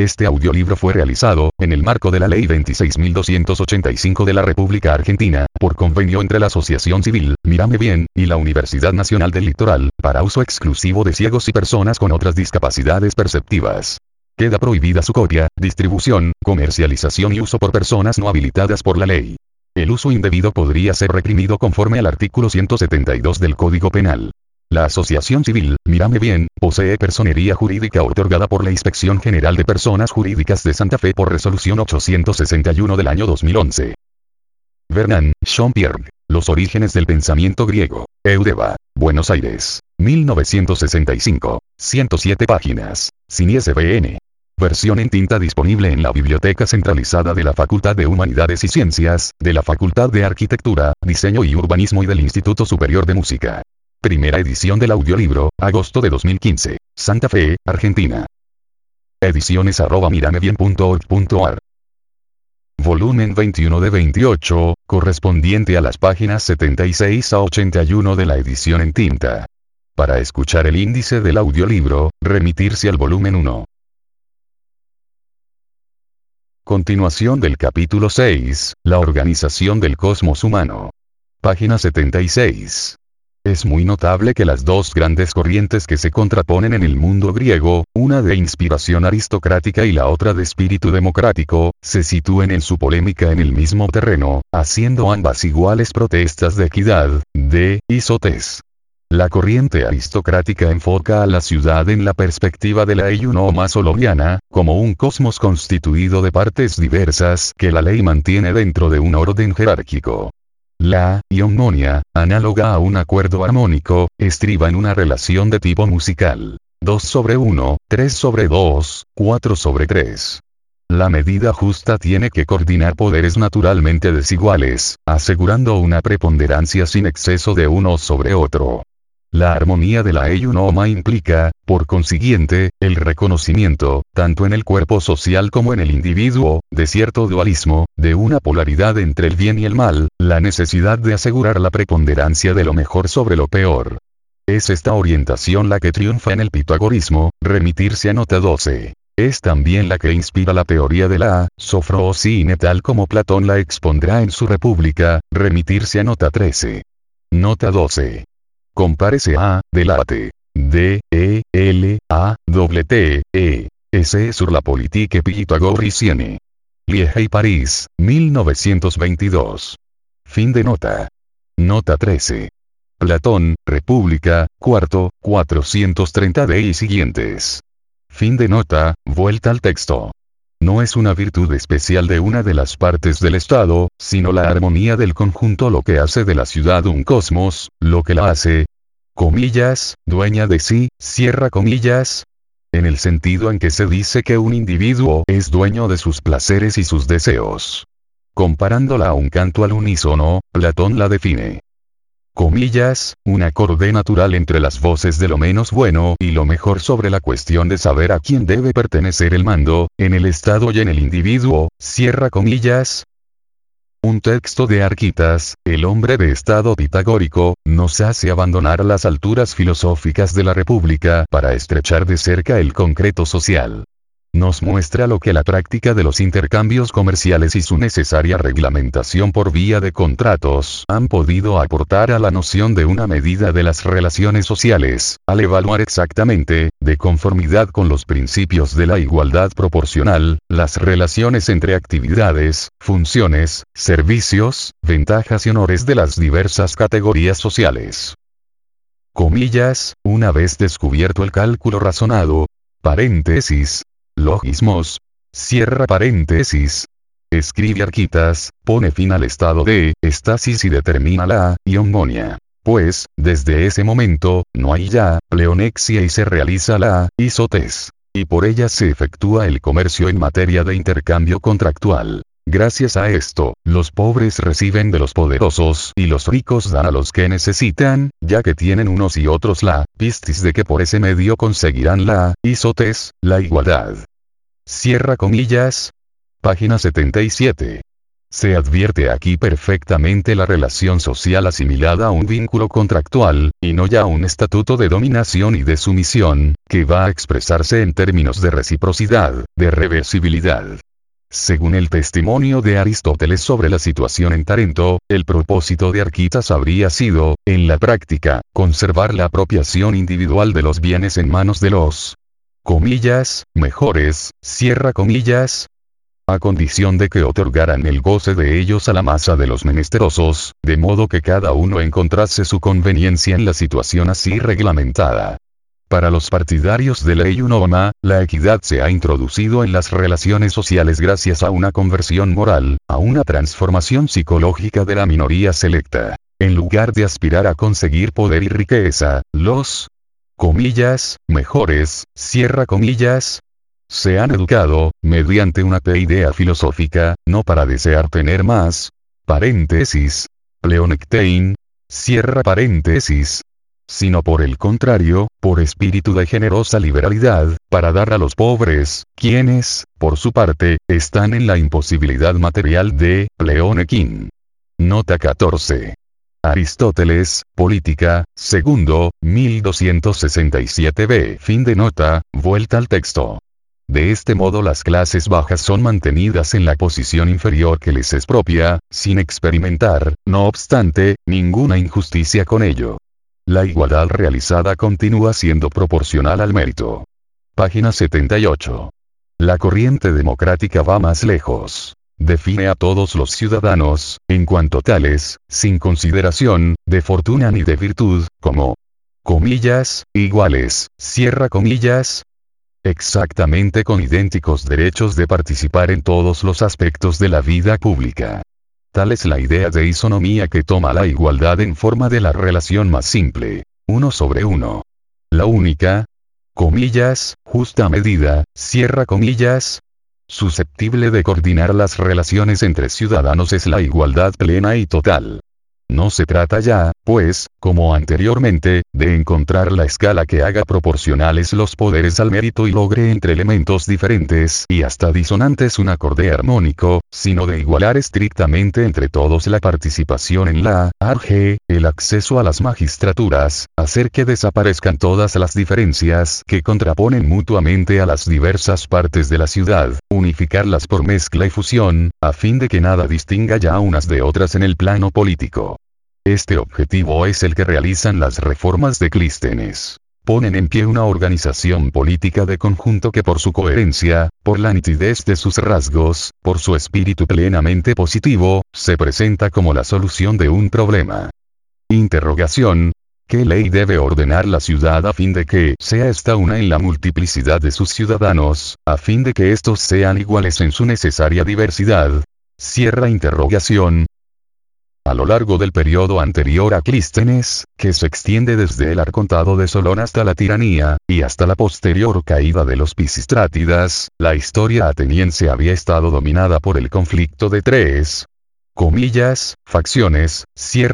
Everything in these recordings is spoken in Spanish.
Este audiolibro fue realizado, en el marco de la Ley 26.285 de la República Argentina, por convenio entre la Asociación Civil, Mírame Bien, y la Universidad Nacional del Litoral, para uso exclusivo de ciegos y personas con otras discapacidades perceptivas. Queda prohibida su copia, distribución, comercialización y uso por personas no habilitadas por la ley. El uso indebido podría ser reprimido conforme al artículo 172 del Código Penal. La Asociación Civil, Mírame Bien, posee personería jurídica otorgada por la Inspección General de Personas Jurídicas de Santa Fe por resolución 861 del año 2011. Vernant, Jean-Pierre. Los orígenes del pensamiento griego. Eudeva. Buenos Aires. 1965. 107 páginas. Sin ISBN. Versión en tinta disponible en la Biblioteca Centralizada de la Facultad de Humanidades y Ciencias, de la Facultad de Arquitectura, Diseño y Urbanismo y del Instituto Superior de Música. Primera edición del audiolibro, agosto de 2015. Santa Fe, Argentina. Ediciones@miramebien.org.ar. Volumen 21 de 28, correspondiente a las páginas 76 a 81 de la edición en tinta. Para escuchar el índice del audiolibro, remitirse al volumen 1. Continuación del capítulo 6, la organización del cosmos humano. Página 76. Es muy notable que las dos grandes corrientes que se contraponen en el mundo griego, una de inspiración aristocrática y la otra de espíritu democrático, se sitúen en su polémica en el mismo terreno, haciendo ambas iguales protestas de equidad, de isotes. La corriente aristocrática enfoca a la ciudad en la perspectiva de la eunomia soloniana, como un cosmos constituido de partes diversas que la ley mantiene dentro de un orden jerárquico. La eunomia, análoga a un acuerdo armónico, estriba en una relación de tipo musical. 2/1, 3/2, 4/3. La medida justa tiene que coordinar poderes naturalmente desiguales, asegurando una preponderancia sin exceso de uno sobre otro. La armonía de la eunomia implica, por consiguiente, el reconocimiento, tanto en el cuerpo social como en el individuo, de cierto dualismo, de una polaridad entre el bien y el mal, la necesidad de asegurar la preponderancia de lo mejor sobre lo peor. Es esta orientación la que triunfa en el pitagorismo, remitirse a nota 12. Es también la que inspira la teoría de la sofrosine tal como Platón la expondrá en su República, remitirse a nota 13. Nota 12. Compárese a, delate. D, E, L, A, T, E. S. sur la politique pythagoricienne. Liege y París, 1922. Fin de nota. Nota 13. Platón, República, cuarto, 430 y siguientes. Fin de nota, vuelta al texto. No es una virtud especial de una de las partes del Estado, sino la armonía del conjunto lo que hace de la ciudad un cosmos, lo que la hace, comillas, dueña de sí, cierra comillas, en el sentido en que se dice que un individuo es dueño de sus placeres y sus deseos. Comparándola a un canto al unísono, Platón la define. Comillas, un acorde natural entre las voces de lo menos bueno y lo mejor sobre la cuestión de saber a quién debe pertenecer el mando, en el Estado y en el individuo, cierra comillas. Un texto de Arquitas, el hombre de estado pitagórico, nos hace abandonar las alturas filosóficas de la República para estrechar de cerca el concreto social. Nos muestra lo que la práctica de los intercambios comerciales y su necesaria reglamentación por vía de contratos han podido aportar a la noción de una medida de las relaciones sociales, al evaluar exactamente, de conformidad con los principios de la igualdad proporcional, las relaciones entre actividades, funciones, servicios, ventajas y honores de las diversas categorías sociales. Comillas, una vez descubierto el cálculo razonado, paréntesis, logismos, cierra paréntesis. Escribe Arquitas, pone fin al estado de estasis y determina la eunomia. Pues, desde ese momento, no hay ya pleonexia y se realiza la isotes. Y por ella se efectúa el comercio en materia de intercambio contractual. Gracias a esto, los pobres reciben de los poderosos y los ricos dan a los que necesitan, ya que tienen unos y otros la pistis de que por ese medio conseguirán la isotes, la igualdad. Cierra comillas. Página 77. Se advierte aquí perfectamente la relación social asimilada a un vínculo contractual, y no ya a un estatuto de dominación y de sumisión, que va a expresarse en términos de reciprocidad, de reversibilidad. Según el testimonio de Aristóteles sobre la situación en Tarento, el propósito de Arquitas habría sido, en la práctica, conservar la apropiación individual de los bienes en manos de los mejores, a condición de que otorgaran el goce de ellos a la masa de los menesterosos, de modo que cada uno encontrase su conveniencia en la situación así reglamentada. Para los partidarios de ley unoma, la equidad se ha introducido en las relaciones sociales gracias a una conversión moral, a una transformación psicológica de la minoría selecta. En lugar de aspirar a conseguir poder y riqueza, los mejores, se han educado, mediante una idea filosófica, no para desear tener más, pleonectein, sino por el contrario, por espíritu de generosa liberalidad, para dar a los pobres, quienes, por su parte, están en la imposibilidad material de pleonequin. Nota 14. Aristóteles, Política, segundo, 1267b. Fin de nota, vuelta al texto. De este modo las clases bajas son mantenidas en la posición inferior que les es propia, sin experimentar, no obstante, ninguna injusticia con ello. La igualdad realizada continúa siendo proporcional al mérito. Página 78. La corriente democrática va más lejos. Define a todos los ciudadanos, en cuanto tales, sin consideración, de fortuna ni de virtud, como iguales, exactamente con idénticos derechos de participar en todos los aspectos de la vida pública. Tal es la idea de isonomía que toma la igualdad en forma de la relación más simple, 1 sobre 1. La única, justa medida, susceptible de coordinar las relaciones entre ciudadanos es la igualdad plena y total. No se trata ya, pues, como anteriormente, de encontrar la escala que haga proporcionales los poderes al mérito y logre entre elementos diferentes y hasta disonantes un acorde armónico, sino de igualar estrictamente entre todos la participación en la arge, el acceso a las magistraturas, hacer que desaparezcan todas las diferencias que contraponen mutuamente a las diversas partes de la ciudad, unificarlas por mezcla y fusión, a fin de que nada distinga ya unas de otras en el plano político. Este objetivo es el que realizan las reformas de Clístenes. Ponen en pie una organización política de conjunto que por su coherencia, por la nitidez de sus rasgos, por su espíritu plenamente positivo, se presenta como la solución de un problema. Interrogación. ¿Qué ley debe ordenar la ciudad a fin de que sea esta una en la multiplicidad de sus ciudadanos, a fin de que estos sean iguales en su necesaria diversidad? Cierra interrogación. A lo largo del periodo anterior a Clístenes, que se extiende desde el arcontado de Solón hasta la tiranía, y hasta la posterior caída de los Pisistrátidas, la historia ateniense había estado dominada por el conflicto de tres facciones,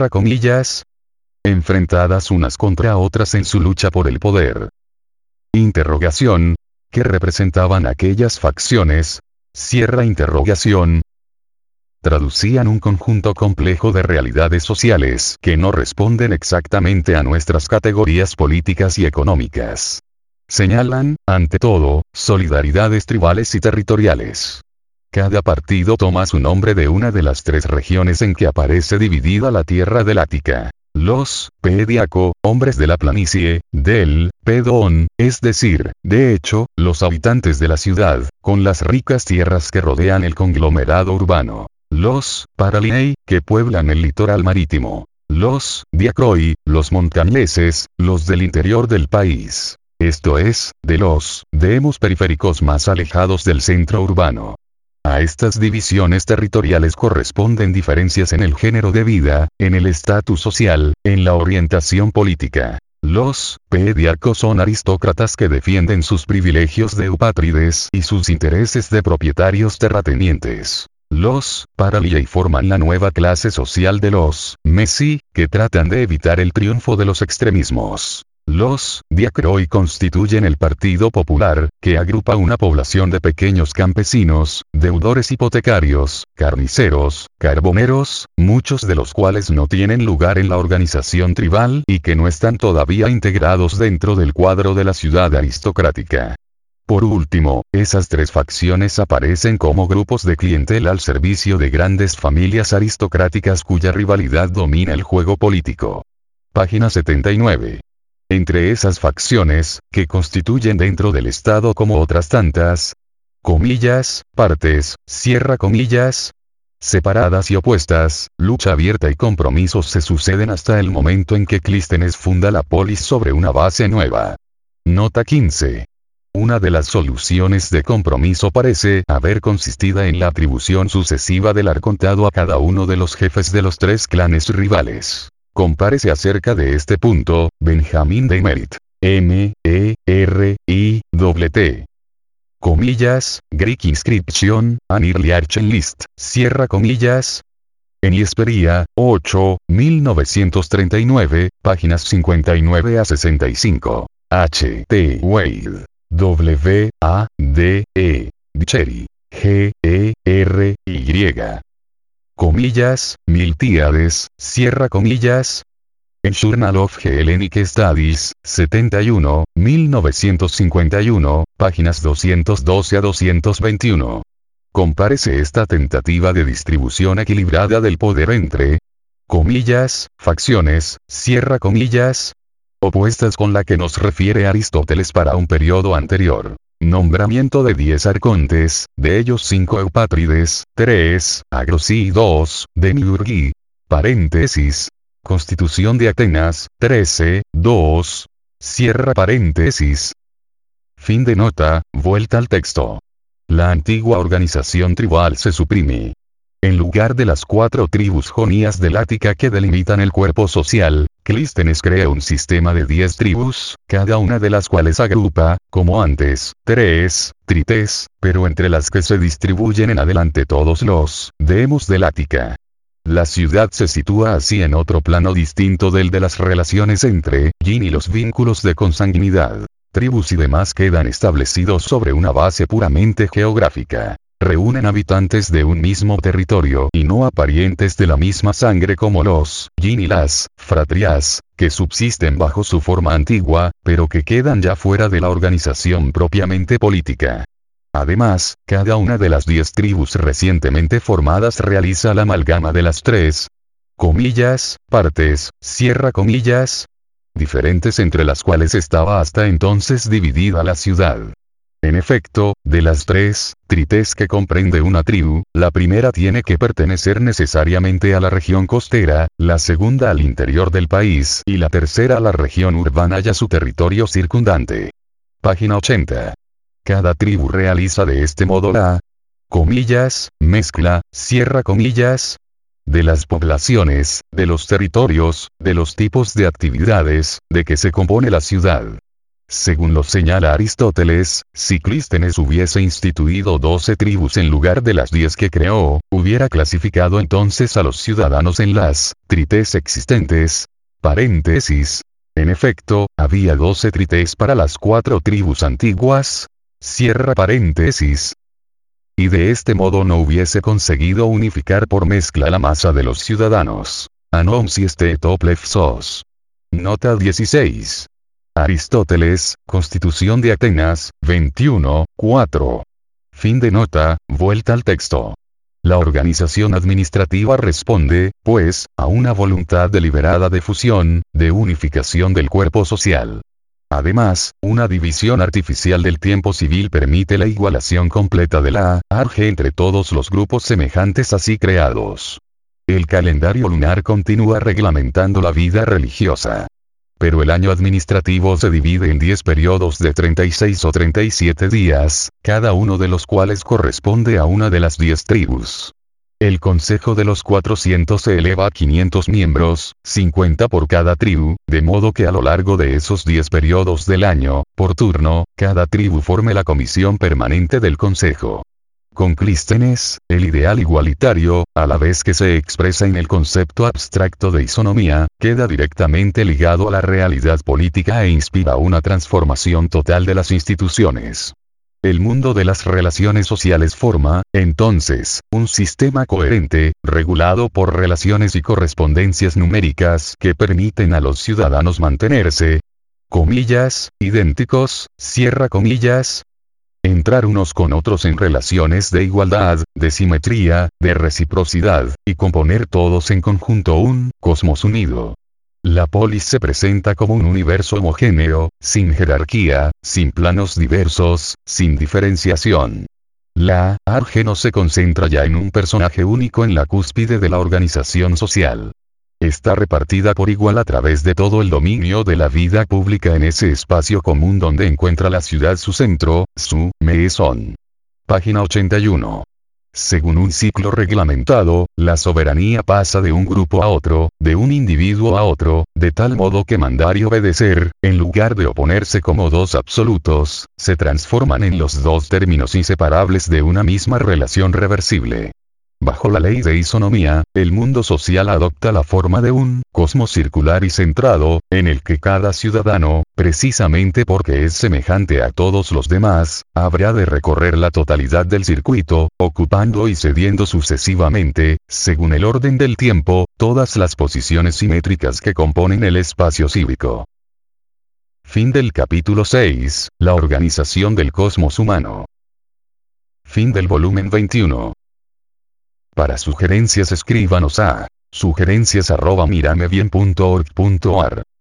enfrentadas unas contra otras en su lucha por el poder. Interrogación. ¿Qué representaban aquellas facciones? Cierra interrogación. Traducían un conjunto complejo de realidades sociales que no responden exactamente a nuestras categorías políticas y económicas. Señalan, ante todo, solidaridades tribales y territoriales. Cada partido toma su nombre de una de las tres regiones en que aparece dividida la tierra del Ática. Los Pediaco, hombres de la planicie, del Pedón, es decir, de hecho, los habitantes de la ciudad, con las ricas tierras que rodean el conglomerado urbano. Los Paralinei, que pueblan el litoral marítimo. Los Diacroi, los montañeses, los del interior del país. Esto es, de los demos periféricos más alejados del centro urbano. A estas divisiones territoriales corresponden diferencias en el género de vida, en el estatus social, en la orientación política. Los pediarcos son aristócratas que defienden sus privilegios de eupátrides y sus intereses de propietarios terratenientes. Los paraliei forman la nueva clase social de los messi, que tratan de evitar el triunfo de los extremismos. Los Diacroi constituyen el Partido Popular, que agrupa una población de pequeños campesinos, deudores hipotecarios, carniceros, carboneros, muchos de los cuales no tienen lugar en la organización tribal y que no están todavía integrados dentro del cuadro de la ciudad aristocrática. Por último, esas tres facciones aparecen como grupos de clientela al servicio de grandes familias aristocráticas cuya rivalidad domina el juego político. Página 79. Entre esas facciones, que constituyen dentro del Estado como otras tantas, comillas, partes, cierra comillas, separadas y opuestas, lucha abierta y compromisos se suceden hasta el momento en que Clístenes funda la polis sobre una base nueva. Nota 15. Una de las soluciones de compromiso parece haber consistido en la atribución sucesiva del arcontado a cada uno de los jefes de los tres clanes rivales. Compárese acerca de este punto, Benjamin de Merit. M.E.R.I.T. Comillas, Greek Inscription, an Early Archen List, cierra comillas. En Hesperia, 8, 1939, páginas 59 a 65. H.T. Wade. W.A.D.E. Bicheri. G.E.R.Y. Comillas, Miltíades, cierra comillas. En Journal of Hellenic Studies, 71, 1951, páginas 212 a 221. Compárese esta tentativa de distribución equilibrada del poder entre, comillas, facciones, cierra comillas, opuestas con la que nos refiere Aristóteles para un periodo anterior. Nombramiento de 10 arcontes, de ellos 5 eupátrides, 3, Agrosí y 2, Demiurgi. Paréntesis. Constitución de Atenas, 13, 2. Cierra paréntesis. Fin de nota, vuelta al texto. La antigua organización tribal se suprime. En lugar de las 4 tribus jonías del Ática que delimitan el cuerpo social, Clístenes crea un sistema de 10 tribus, cada una de las cuales agrupa, como antes, 3 trites, pero entre las que se distribuyen en adelante todos los demos del Ática. La ciudad se sitúa así en otro plano distinto del de las relaciones entre yin y los vínculos de consanguinidad. Tribus y demás quedan establecidos sobre una base puramente geográfica. Reúnen habitantes de un mismo territorio y no a parientes de la misma sangre como los yin y las fratrias, que subsisten bajo su forma antigua, pero que quedan ya fuera de la organización propiamente política. Además, cada una de las 10 tribus recientemente formadas realiza la amalgama de las 3 comillas, partes, cierra comillas, diferentes entre las cuales estaba hasta entonces dividida la ciudad. En efecto, de las 3 trites que comprende una tribu, la primera tiene que pertenecer necesariamente a la región costera, la segunda al interior del país y la tercera a la región urbana y a su territorio circundante. Página 80. Cada tribu realiza de este modo la comillas, mezcla, cierra comillas, de las poblaciones, de los territorios, de los tipos de actividades, de que se compone la ciudad. Según lo señala Aristóteles, si Clístenes hubiese instituido 12 tribus en lugar de las 10 que creó, hubiera clasificado entonces a los ciudadanos en las trites existentes. Paréntesis. En efecto, había 12 trites para las 4 tribus antiguas. Cierra paréntesis. Y de este modo no hubiese conseguido unificar por mezcla la masa de los ciudadanos. Anom si plefsos. Nota 16. Aristóteles, Constitución de Atenas, 21, 4. Fin de nota, vuelta al texto. La organización administrativa responde, pues, a una voluntad deliberada de fusión, de unificación del cuerpo social. Además, una división artificial del tiempo civil permite la igualación completa de la arge entre todos los grupos semejantes así creados. El calendario lunar continúa reglamentando la vida religiosa. Pero el año administrativo se divide en 10 periodos de 36 o 37 días, cada uno de los cuales corresponde a una de las 10 tribus. El Consejo de los 400 se eleva a 500 miembros, 50 por cada tribu, de modo que a lo largo de esos 10 periodos del año, por turno, cada tribu forme la comisión permanente del Consejo. Con Clístenes, el ideal igualitario, a la vez que se expresa en el concepto abstracto de isonomía, queda directamente ligado a la realidad política e inspira una transformación total de las instituciones. El mundo de las relaciones sociales forma, entonces, un sistema coherente, regulado por relaciones y correspondencias numéricas que permiten a los ciudadanos mantenerse, comillas, idénticos, cierra comillas, entrar unos con otros en relaciones de igualdad, de simetría, de reciprocidad, y componer todos en conjunto un cosmos unido. La polis se presenta como un universo homogéneo, sin jerarquía, sin planos diversos, sin diferenciación. La arge no se concentra ya en un personaje único en la cúspide de la organización social. Está repartida por igual a través de todo el dominio de la vida pública en ese espacio común donde encuentra la ciudad su centro, su mesón. Página 81. Según un ciclo reglamentado, la soberanía pasa de un grupo a otro, de un individuo a otro, de tal modo que mandar y obedecer, en lugar de oponerse como dos absolutos, se transforman en los dos términos inseparables de una misma relación reversible. Bajo la ley de isonomía, el mundo social adopta la forma de un cosmos circular y centrado, en el que cada ciudadano, precisamente porque es semejante a todos los demás, habrá de recorrer la totalidad del circuito, ocupando y cediendo sucesivamente, según el orden del tiempo, todas las posiciones simétricas que componen el espacio cívico. Fin del capítulo 6, la organización del cosmos humano. Fin del volumen 21. Para sugerencias escríbanos a sugerencias@miramebien.org.ar